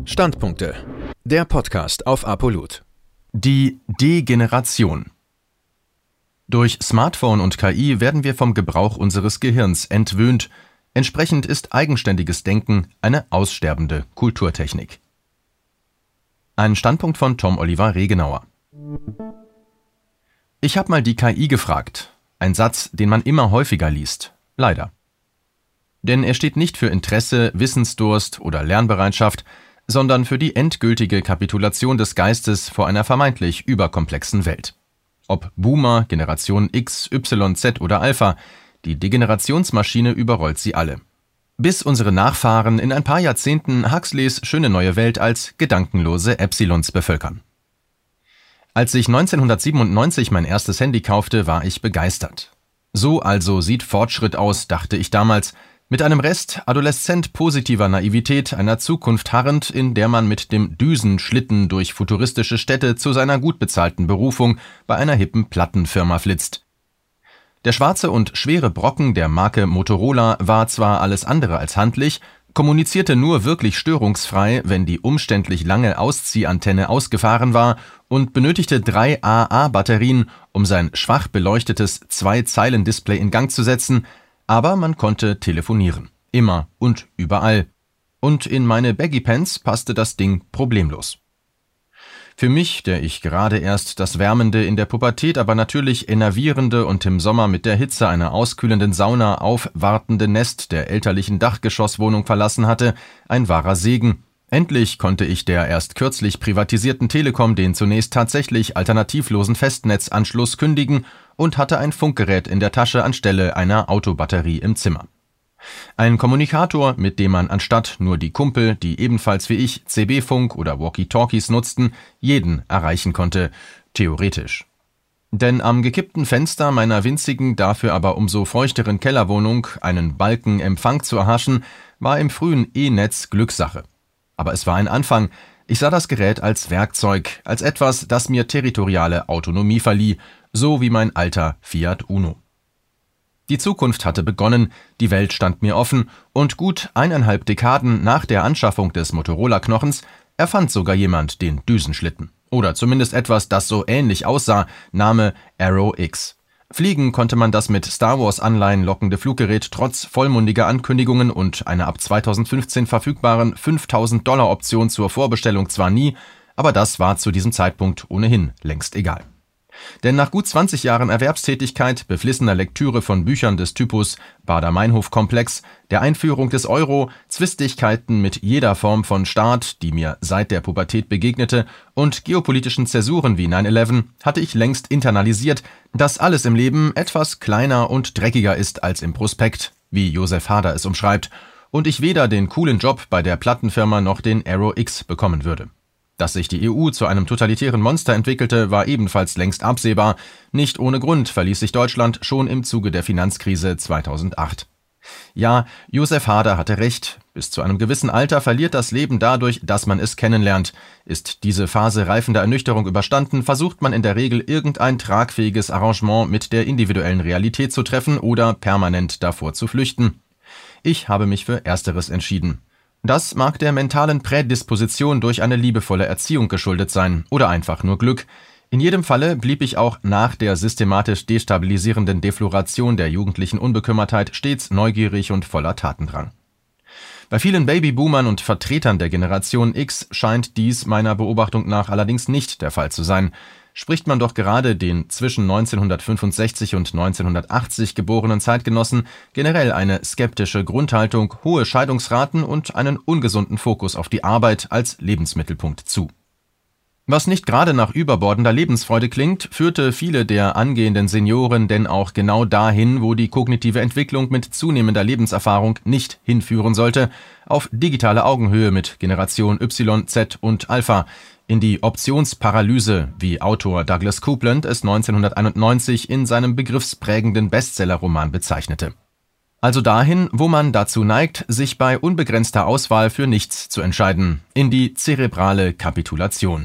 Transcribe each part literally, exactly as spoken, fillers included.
Standpunkte. Der Podcast auf Apolut. Die Degeneration. Durch Smartphone und K I werden wir vom Gebrauch unseres Gehirns entwöhnt. Entsprechend ist eigenständiges Denken eine aussterbende Kulturtechnik. Ein Standpunkt von Tom Oliver Regenauer. Ich habe mal die K I gefragt. Ein Satz, den man immer häufiger liest. Leider. Denn er steht nicht für Interesse, Wissensdurst oder Lernbereitschaft, sondern für die endgültige Kapitulation des Geistes vor einer vermeintlich überkomplexen Welt. Ob Boomer, Generation X, Y, Z oder Alpha, die Degenerationsmaschine überrollt sie alle. Bis unsere Nachfahren in ein paar Jahrzehnten Huxleys schöne neue Welt als gedankenlose Epsilons bevölkern. Als ich neunzehnhundertsiebenundneunzig mein erstes Handy kaufte, war ich begeistert. So also sieht Fortschritt aus, dachte ich damals, mit einem Rest adoleszent positiver Naivität einer Zukunft harrend, in der man mit dem Düsenschlitten durch futuristische Städte zu seiner gut bezahlten Berufung bei einer hippen Plattenfirma flitzt. Der schwarze und schwere Brocken der Marke Motorola war zwar alles andere als handlich, kommunizierte nur wirklich störungsfrei, wenn die umständlich lange Ausziehantenne ausgefahren war und benötigte drei A A-Batterien, um sein schwach beleuchtetes Zwei-Zeilen-Display in Gang zu setzen, aber man konnte telefonieren. Immer und überall. Und in meine Baggy Pants passte das Ding problemlos. Für mich, der ich gerade erst das wärmende, in der Pubertät aber natürlich enervierende und im Sommer mit der Hitze einer auskühlenden Sauna aufwartende Nest der elterlichen Dachgeschosswohnung verlassen hatte, ein wahrer Segen. Endlich konnte ich der erst kürzlich privatisierten Telekom den zunächst tatsächlich alternativlosen Festnetzanschluss kündigen und hatte ein Funkgerät in der Tasche anstelle einer Autobatterie im Zimmer. Ein Kommunikator, mit dem man anstatt nur die Kumpel, die ebenfalls wie ich C B-Funk oder Walkie-Talkies nutzten, jeden erreichen konnte, theoretisch. Denn am gekippten Fenster meiner winzigen, dafür aber umso feuchteren Kellerwohnung einen Balken Empfang zu erhaschen, war im frühen E-Netz Glückssache. Aber es war ein Anfang. Ich sah das Gerät als Werkzeug, als etwas, das mir territoriale Autonomie verlieh, so wie mein alter Fiat Uno. Die Zukunft hatte begonnen, die Welt stand mir offen und gut eineinhalb Dekaden nach der Anschaffung des Motorola-Knochens erfand sogar jemand den Düsenschlitten. Oder zumindest etwas, das so ähnlich aussah, Name Aero X. Fliegen konnte man das mit Star Wars-Anleihen lockende Fluggerät trotz vollmundiger Ankündigungen und einer ab zweitausendfünfzehn verfügbaren fünftausend Dollar Option zur Vorbestellung zwar nie, aber das war zu diesem Zeitpunkt ohnehin längst egal. Denn nach gut zwanzig Jahren Erwerbstätigkeit, beflissener Lektüre von Büchern des Typus Baader-Meinhof-Komplex, der Einführung des Euro, Zwistigkeiten mit jeder Form von Staat, die mir seit der Pubertät begegnete, und geopolitischen Zäsuren wie neun elf, hatte ich längst internalisiert, dass alles im Leben etwas kleiner und dreckiger ist als im Prospekt, wie Josef Hader es umschreibt, und ich weder den coolen Job bei der Plattenfirma noch den Aero X bekommen würde. Dass sich die E U zu einem totalitären Monster entwickelte, war ebenfalls längst absehbar. Nicht ohne Grund verließ sich Deutschland schon im Zuge der Finanzkrise zweitausendacht. Ja, Josef Hader hatte recht. Bis zu einem gewissen Alter verliert das Leben dadurch, dass man es kennenlernt. Ist diese Phase reifender Ernüchterung überstanden, versucht man in der Regel irgendein tragfähiges Arrangement mit der individuellen Realität zu treffen oder permanent davor zu flüchten. Ich habe mich für Ersteres entschieden. Das mag der mentalen Prädisposition durch eine liebevolle Erziehung geschuldet sein oder einfach nur Glück. In jedem Falle blieb ich auch nach der systematisch destabilisierenden Defloration der jugendlichen Unbekümmertheit stets neugierig und voller Tatendrang. Bei vielen Babyboomern und Vertretern der Generation X scheint dies meiner Beobachtung nach allerdings nicht der Fall zu sein. Spricht man doch gerade den zwischen neunzehnhundertfünfundsechzig und neunzehnhundertachtzig geborenen Zeitgenossen generell eine skeptische Grundhaltung, hohe Scheidungsraten und einen ungesunden Fokus auf die Arbeit als Lebensmittelpunkt zu. Was nicht gerade nach überbordender Lebensfreude klingt, führte viele der angehenden Senioren denn auch genau dahin, wo die kognitive Entwicklung mit zunehmender Lebenserfahrung nicht hinführen sollte, auf digitale Augenhöhe mit Generation Y, Z und Alpha, in die Optionsparalyse, wie Autor Douglas Coupland es neunzehnhunderteinundneunzig in seinem begriffsprägenden Bestsellerroman bezeichnete. Also dahin, wo man dazu neigt, sich bei unbegrenzter Auswahl für nichts zu entscheiden, in die zerebrale Kapitulation.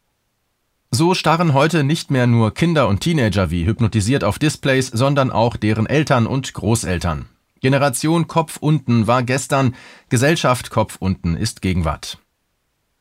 So starren heute nicht mehr nur Kinder und Teenager wie hypnotisiert auf Displays, sondern auch deren Eltern und Großeltern. Generation Kopf unten war gestern, Gesellschaft Kopf unten ist Gegenwart.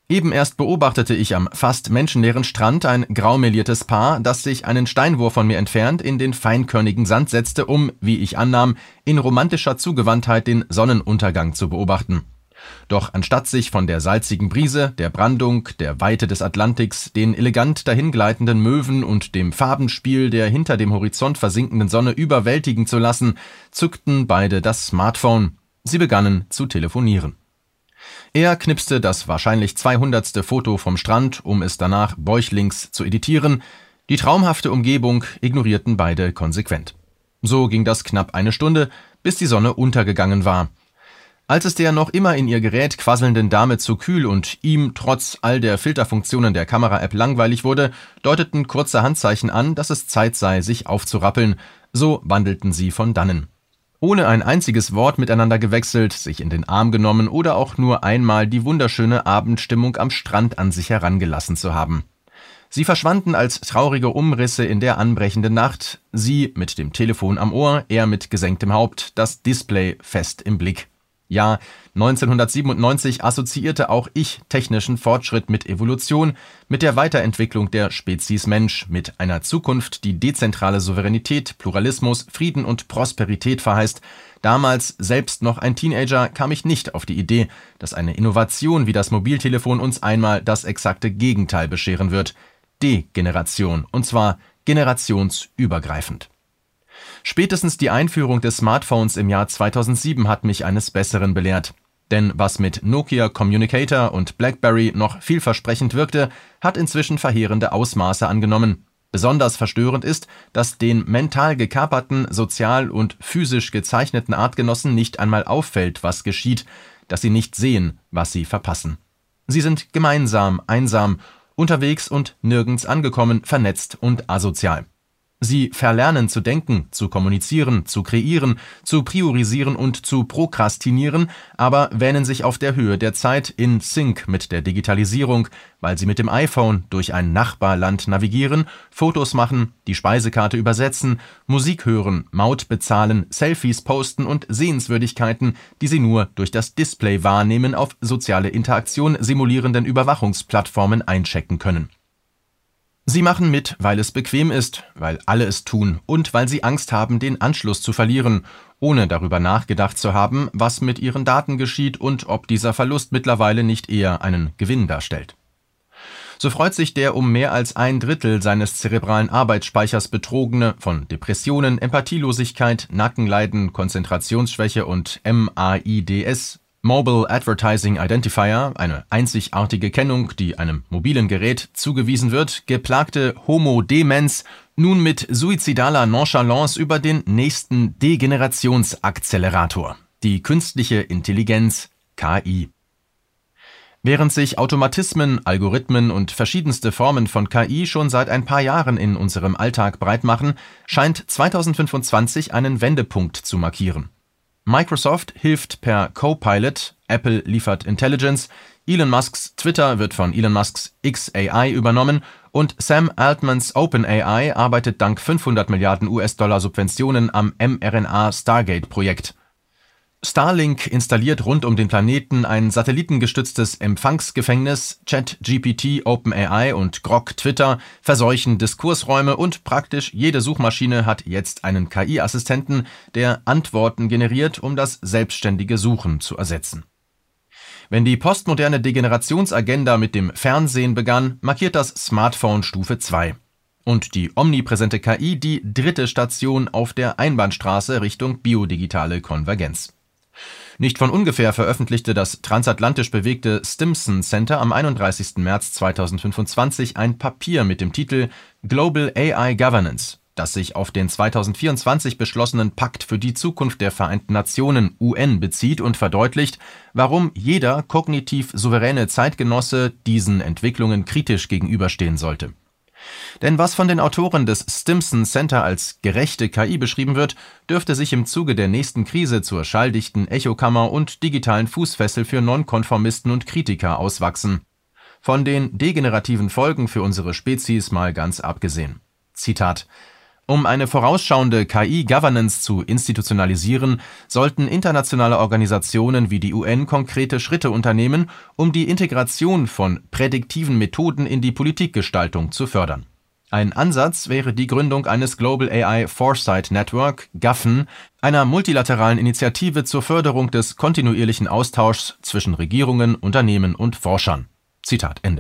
Eben erst beobachtete ich am fast menschenleeren Strand ein graumeliertes Paar, das sich einen Steinwurf von mir entfernt in den feinkörnigen Sand setzte, um, wie ich annahm, in romantischer Zugewandtheit den Sonnenuntergang zu beobachten. Doch anstatt sich von der salzigen Brise, der Brandung, der Weite des Atlantiks, den elegant dahingleitenden Möwen und dem Farbenspiel der hinter dem Horizont versinkenden Sonne überwältigen zu lassen, zückten beide das Smartphone. Sie begannen zu telefonieren. Er knipste das wahrscheinlich zweihundertste Foto vom Strand, um es danach bäuchlings zu editieren. Die traumhafte Umgebung ignorierten beide konsequent. So ging das knapp eine Stunde, bis die Sonne untergegangen war. Als es der noch immer in ihr Gerät quasselnden Dame zu kühl und ihm trotz all der Filterfunktionen der Kamera-App langweilig wurde, deuteten kurze Handzeichen an, dass es Zeit sei, sich aufzurappeln. So wandelten sie von dannen. Ohne ein einziges Wort miteinander gewechselt, sich in den Arm genommen oder auch nur einmal die wunderschöne Abendstimmung am Strand an sich herangelassen zu haben. Sie verschwanden als traurige Umrisse in der anbrechenden Nacht, sie mit dem Telefon am Ohr, er mit gesenktem Haupt, das Display fest im Blick. Ja, neunzehnhundertsiebenundneunzig assoziierte auch ich technischen Fortschritt mit Evolution, mit der Weiterentwicklung der Spezies Mensch, mit einer Zukunft, die dezentrale Souveränität, Pluralismus, Frieden und Prosperität verheißt. Damals, selbst noch ein Teenager, kam ich nicht auf die Idee, dass eine Innovation wie das Mobiltelefon uns einmal das exakte Gegenteil bescheren wird. Degeneration, und zwar generationsübergreifend. Spätestens die Einführung des Smartphones im Jahr zweitausendsieben hat mich eines Besseren belehrt. Denn was mit Nokia Communicator und BlackBerry noch vielversprechend wirkte, hat inzwischen verheerende Ausmaße angenommen. Besonders verstörend ist, dass den mental gekaperten, sozial und physisch gezeichneten Artgenossen nicht einmal auffällt, was geschieht, dass sie nicht sehen, was sie verpassen. Sie sind gemeinsam, einsam, unterwegs und nirgends angekommen, vernetzt und asozial. Sie verlernen zu denken, zu kommunizieren, zu kreieren, zu priorisieren und zu prokrastinieren, aber wähnen sich auf der Höhe der Zeit in Sync mit der Digitalisierung, weil sie mit dem iPhone durch ein Nachbarland navigieren, Fotos machen, die Speisekarte übersetzen, Musik hören, Maut bezahlen, Selfies posten und Sehenswürdigkeiten, die sie nur durch das Display wahrnehmen, auf soziale Interaktion simulierenden Überwachungsplattformen einchecken können. Sie machen mit, weil es bequem ist, weil alle es tun und weil sie Angst haben, den Anschluss zu verlieren, ohne darüber nachgedacht zu haben, was mit ihren Daten geschieht und ob dieser Verlust mittlerweile nicht eher einen Gewinn darstellt. So freut sich der um mehr als ein Drittel seines zerebralen Arbeitsspeichers betrogene von Depressionen, Empathielosigkeit, Nackenleiden, Konzentrationsschwäche und M A I D S, Mobile Advertising Identifier, eine einzigartige Kennung, die einem mobilen Gerät zugewiesen wird, geplagte Homo Demens, nun mit suizidaler Nonchalance über den nächsten Degenerationsakzelerator, die künstliche Intelligenz K I. Während sich Automatismen, Algorithmen und verschiedenste Formen von K I schon seit ein paar Jahren in unserem Alltag breitmachen, scheint zweitausendfünfundzwanzig einen Wendepunkt zu markieren. Microsoft hilft per Copilot, Apple liefert Intelligence, Elon Musks Twitter wird von Elon Musks X A I übernommen und Sam Altmans OpenAI arbeitet dank fünfhundert Milliarden U S-Dollar Subventionen am mRNA-Stargate-Projekt. Starlink installiert rund um den Planeten ein satellitengestütztes Empfangsgefängnis, ChatGPT, OpenAI und Grok Twitter verseuchen Diskursräume und praktisch jede Suchmaschine hat jetzt einen K I-Assistenten, der Antworten generiert, um das selbstständige Suchen zu ersetzen. Wenn die postmoderne Degenerationsagenda mit dem Fernsehen begann, markiert das Smartphone Stufe zwei. Und die omnipräsente K I die dritte Station auf der Einbahnstraße Richtung biodigitale Konvergenz. Nicht von ungefähr veröffentlichte das transatlantisch bewegte Stimson Center am einunddreißigsten März zweitausendfünfundzwanzig ein Papier mit dem Titel Global A I Governance, das sich auf den zweitausendvierundzwanzig beschlossenen Pakt für die Zukunft der Vereinten Nationen U N bezieht und verdeutlicht, warum jeder kognitiv souveräne Zeitgenosse diesen Entwicklungen kritisch gegenüberstehen sollte. Denn was von den Autoren des Stimson Center als gerechte K I beschrieben wird, dürfte sich im Zuge der nächsten Krise zur schalldichten Echokammer und digitalen Fußfessel für Nonkonformisten und Kritiker auswachsen. Von den degenerativen Folgen für unsere Spezies mal ganz abgesehen. Zitat: Um eine vorausschauende K I-Governance zu institutionalisieren, sollten internationale Organisationen wie die U N konkrete Schritte unternehmen, um die Integration von prädiktiven Methoden in die Politikgestaltung zu fördern. Ein Ansatz wäre die Gründung eines Global A I Foresight Network, GAFN, einer multilateralen Initiative zur Förderung des kontinuierlichen Austauschs zwischen Regierungen, Unternehmen und Forschern. Zitat Ende.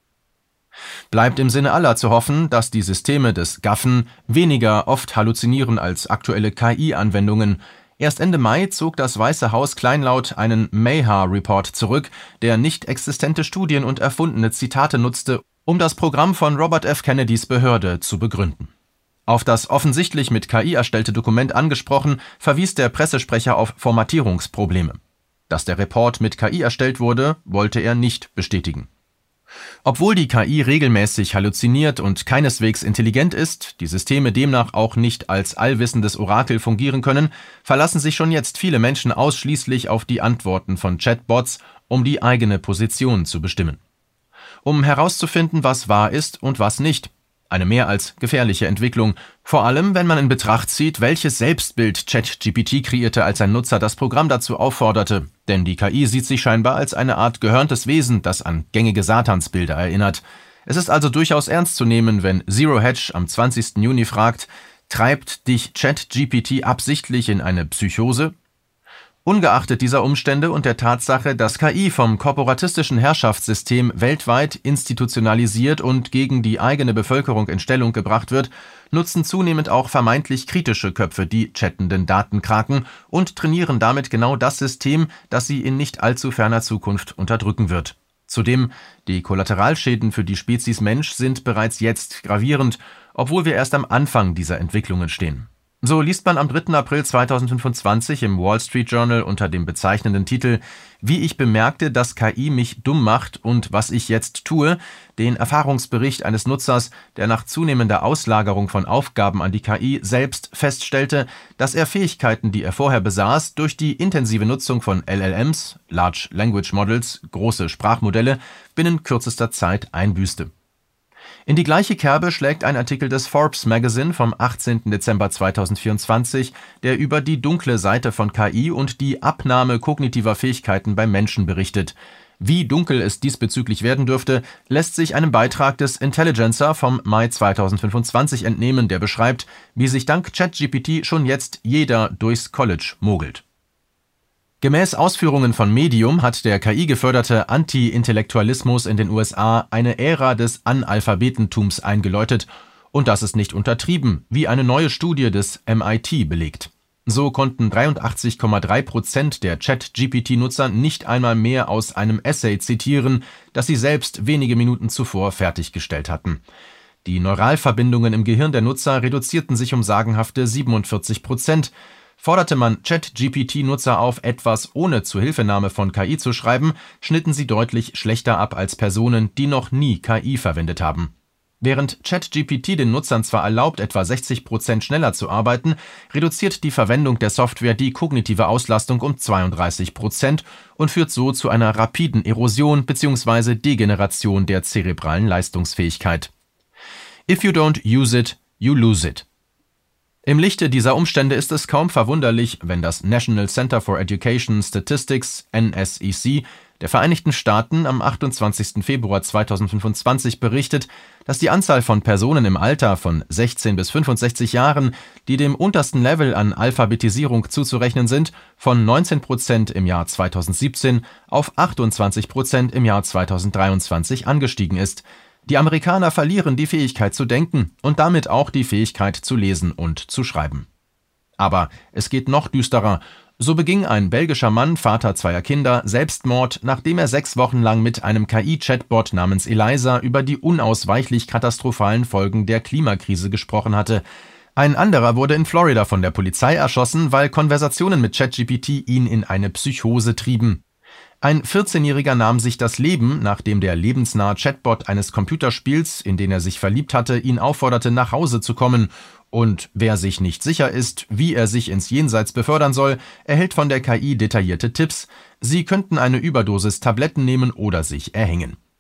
Bleibt im Sinne aller zu hoffen, dass die Systeme des GAFN weniger oft halluzinieren als aktuelle K I-Anwendungen. Erst Ende Mai zog das Weiße Haus kleinlaut einen Mayha-Report zurück, der nicht existente Studien und erfundene Zitate nutzte, um das Programm von Robert F. Kennedys Behörde zu begründen. Auf das offensichtlich mit K I erstellte Dokument angesprochen, verwies der Pressesprecher auf Formatierungsprobleme. Dass der Report mit K I erstellt wurde, wollte er nicht bestätigen. Obwohl die K I regelmäßig halluziniert und keineswegs intelligent ist, die Systeme demnach auch nicht als allwissendes Orakel fungieren können, verlassen sich schon jetzt viele Menschen ausschließlich auf die Antworten von Chatbots, um die eigene Position zu bestimmen. Um herauszufinden, was wahr ist und was nicht. Eine mehr als gefährliche Entwicklung, vor allem wenn man in Betracht zieht, welches Selbstbild ChatGPT kreierte, als ein Nutzer das Programm dazu aufforderte. Denn die K I sieht sich scheinbar als eine Art gehörntes Wesen, das an gängige Satansbilder erinnert. Es ist also durchaus ernst zu nehmen, wenn Zero Hedge am zwanzigsten Juni fragt, treibt dich ChatGPT absichtlich in eine Psychose? Ungeachtet dieser Umstände und der Tatsache, dass K I vom korporatistischen Herrschaftssystem weltweit institutionalisiert und gegen die eigene Bevölkerung in Stellung gebracht wird, nutzen zunehmend auch vermeintlich kritische Köpfe die chattenden Datenkraken und trainieren damit genau das System, das sie in nicht allzu ferner Zukunft unterdrücken wird. Zudem, die Kollateralschäden für die Spezies Mensch sind bereits jetzt gravierend, obwohl wir erst am Anfang dieser Entwicklungen stehen. So liest man am dritten April zweitausendfünfundzwanzig im Wall Street Journal unter dem bezeichnenden Titel »Wie ich bemerkte, dass K I mich dumm macht und was ich jetzt tue« den Erfahrungsbericht eines Nutzers, der nach zunehmender Auslagerung von Aufgaben an die K I selbst feststellte, dass er Fähigkeiten, die er vorher besaß, durch die intensive Nutzung von L L Ms, Large Language Models, große Sprachmodelle, binnen kürzester Zeit einbüßte. In die gleiche Kerbe schlägt ein Artikel des Forbes Magazine vom achtzehnten Dezember zweitausendvierundzwanzig, der über die dunkle Seite von K I und die Abnahme kognitiver Fähigkeiten beim Menschen berichtet. Wie dunkel es diesbezüglich werden dürfte, lässt sich einem Beitrag des Intelligencer vom Mai zweitausendfünfundzwanzig entnehmen, der beschreibt, wie sich dank ChatGPT schon jetzt jeder durchs College mogelt. Gemäß Ausführungen von Medium hat der K I-geförderte Anti-Intellektualismus in den U S A eine Ära des Analphabetentums eingeläutet, und das ist nicht untertrieben, wie eine neue Studie des M I T belegt. So konnten dreiundachtzig Komma drei Prozent der ChatGPT-Nutzer nicht einmal mehr aus einem Essay zitieren, das sie selbst wenige Minuten zuvor fertiggestellt hatten. Die Neuralverbindungen im Gehirn der Nutzer reduzierten sich um sagenhafte siebenundvierzig Prozent. Forderte man ChatGPT-Nutzer auf, etwas ohne Zuhilfenahme von K I zu schreiben, schnitten sie deutlich schlechter ab als Personen, die noch nie K I verwendet haben. Während ChatGPT den Nutzern zwar erlaubt, etwa sechzig Prozent schneller zu arbeiten, reduziert die Verwendung der Software die kognitive Auslastung um zweiunddreißig Prozent und führt so zu einer rapiden Erosion bzw. Degeneration der zerebralen Leistungsfähigkeit. If you don't use it, you lose it. Im Lichte dieser Umstände ist es kaum verwunderlich, wenn das National Center for Education Statistics N S E C der Vereinigten Staaten am achtundzwanzigsten Februar zweitausendfünfundzwanzig berichtet, dass die Anzahl von Personen im Alter von sechzehn bis fünfundsechzig Jahren, die dem untersten Level an Alphabetisierung zuzurechnen sind, von neunzehn Prozent im Jahr zweitausendsiebzehn auf achtundzwanzig Prozent im Jahr zweitausenddreiundzwanzig angestiegen ist. Die Amerikaner verlieren die Fähigkeit zu denken und damit auch die Fähigkeit zu lesen und zu schreiben. Aber es geht noch düsterer. So beging ein belgischer Mann, Vater zweier Kinder, Selbstmord, nachdem er sechs Wochen lang mit einem K I-Chatbot namens Eliza über die unausweichlich katastrophalen Folgen der Klimakrise gesprochen hatte. Ein anderer wurde in Florida von der Polizei erschossen, weil Konversationen mit ChatGPT ihn in eine Psychose trieben. Ein vierzehnjähriger nahm sich das Leben, nachdem der lebensnahe Chatbot eines Computerspiels, in den er sich verliebt hatte, ihn aufforderte, nach Hause zu kommen. Und wer sich nicht sicher ist, wie er sich ins Jenseits befördern soll, erhält von der K I detaillierte Tipps. Sie könnten eine Überdosis Tabletten nehmen oder sich erhängen.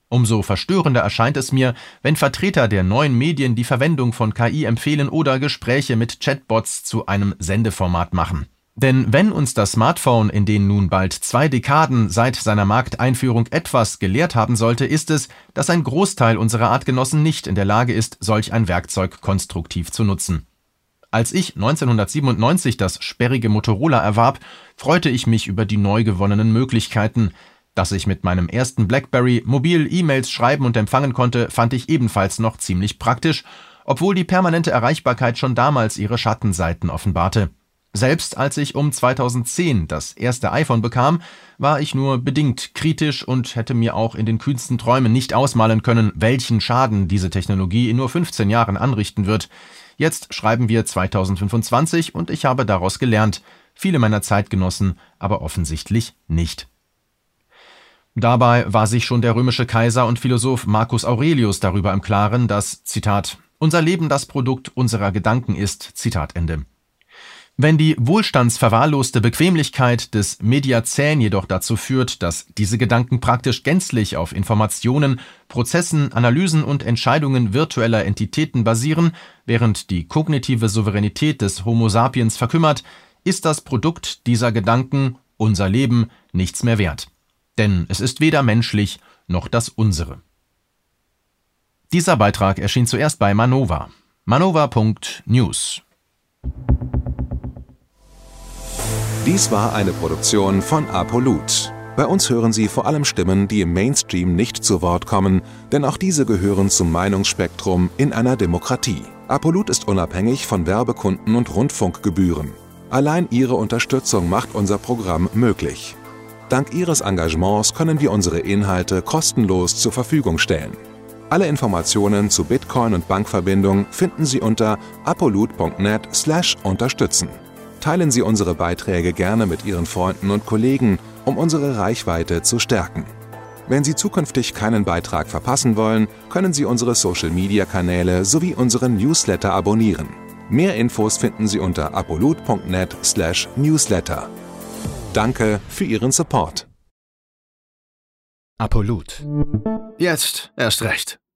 Umso verstörender erscheint es mir, wenn Vertreter der neuen Medien die Verwendung von K I empfehlen oder Gespräche mit Chatbots zu einem Sendeformat machen. Denn wenn uns das Smartphone in den nun bald zwei Dekaden seit seiner Markteinführung etwas gelehrt haben sollte, ist es, dass ein Großteil unserer Artgenossen nicht in der Lage ist, solch ein Werkzeug konstruktiv zu nutzen. Als ich neunzehnhundertsiebenundneunzig das sperrige Motorola erwarb, freute ich mich über die neu gewonnenen Möglichkeiten. Dass ich mit meinem ersten BlackBerry mobil E-Mails schreiben und empfangen konnte, fand ich ebenfalls noch ziemlich praktisch, obwohl die permanente Erreichbarkeit schon damals ihre Schattenseiten offenbarte. Selbst als ich um zweitausendzehn das erste iPhone bekam, war ich nur bedingt kritisch und hätte mir auch in den kühnsten Träumen nicht ausmalen können, welchen Schaden diese Technologie in nur fünfzehn Jahren anrichten wird. Jetzt schreiben wir zweitausendfünfundzwanzig und ich habe daraus gelernt, viele meiner Zeitgenossen aber offensichtlich nicht. Dabei war sich schon der römische Kaiser und Philosoph Marcus Aurelius darüber im Klaren, dass, Zitat, unser Leben das Produkt unserer Gedanken ist, Zitat Ende. Wenn die wohlstandsverwahrloste Bequemlichkeit des Mediazän jedoch dazu führt, dass diese Gedanken praktisch gänzlich auf Informationen, Prozessen, Analysen und Entscheidungen virtueller Entitäten basieren, während die kognitive Souveränität des Homo sapiens verkümmert, ist das Produkt dieser Gedanken, unser Leben, nichts mehr wert. Denn es ist weder menschlich noch das unsere. Dieser Beitrag erschien zuerst bei Manova. manova Punkt news. Dies war eine Produktion von Apolut. Bei uns hören Sie vor allem Stimmen, die im Mainstream nicht zu Wort kommen, denn auch diese gehören zum Meinungsspektrum in einer Demokratie. Apolut ist unabhängig von Werbekunden und Rundfunkgebühren. Allein Ihre Unterstützung macht unser Programm möglich. Dank Ihres Engagements können wir unsere Inhalte kostenlos zur Verfügung stellen. Alle Informationen zu Bitcoin und Bankverbindung finden Sie unter apolut punkt net slash unterstützen. Teilen Sie unsere Beiträge gerne mit Ihren Freunden und Kollegen, um unsere Reichweite zu stärken. Wenn Sie zukünftig keinen Beitrag verpassen wollen, können Sie unsere Social-Media-Kanäle sowie unseren Newsletter abonnieren. Mehr Infos finden Sie unter apolut punkt net slash newsletter. Danke für Ihren Support. Apolut. Jetzt erst recht.